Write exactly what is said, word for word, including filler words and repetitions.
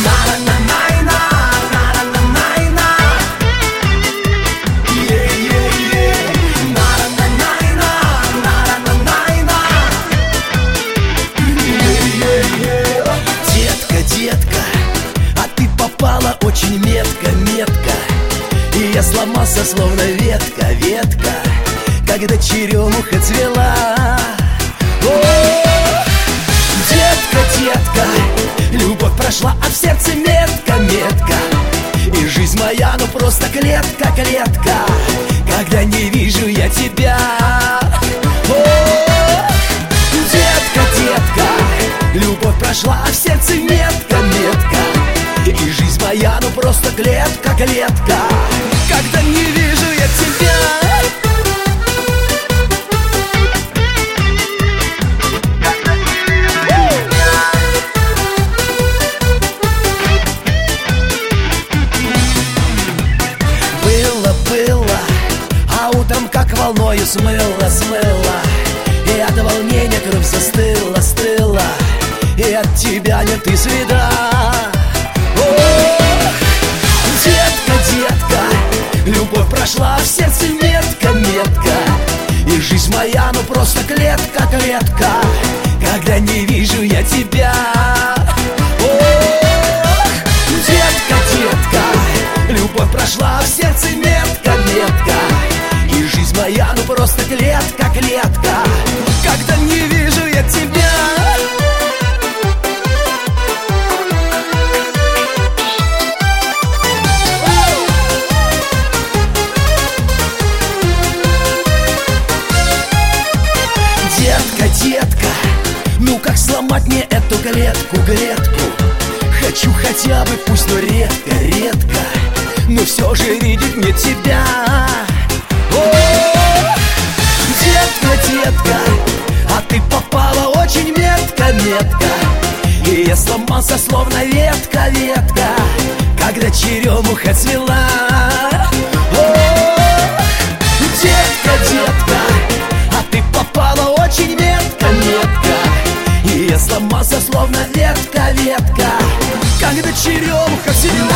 Очень метко, метко. И я сломался, словно ветка, ветка, когда черемуха цвела. О, детка, детка, любовь прошла, а в сердце метка, метка. И жизнь моя, ну просто клетка, клетка, когда не вижу я тебя. О, детка, детка, любовь прошла, а в сердце метка, метка. И жизнь моя, ну просто клетка, клетка, когда не вижу я тебя. Было, было, а утром как волною смыло, смыло. И от волнения кровь застыла, стыла. И от тебя нет и следа. Детка, детка, любовь прошла, в сердце метка, метка. И жизнь моя, ну просто клетка, клетка, когда не вижу я тебя. Ох, детка, детка, любовь прошла, в сердце метка, метка. И жизнь моя, ну просто клетка, клетка, когда не вижу я тебя. Детка, детка, ну как сломать мне эту клетку, клетку? Хочу хотя бы, пусть, но редко, редко, но все же видеть мне тебя. О, детка, детка, а ты попала очень метко, метко. И я сломался, словно ветка, ветка, когда черемуха цвела. О, детка, детка, а ты попала очень метко, метко. И я сломался, словно ветка, ветка, когда черемуха цвела.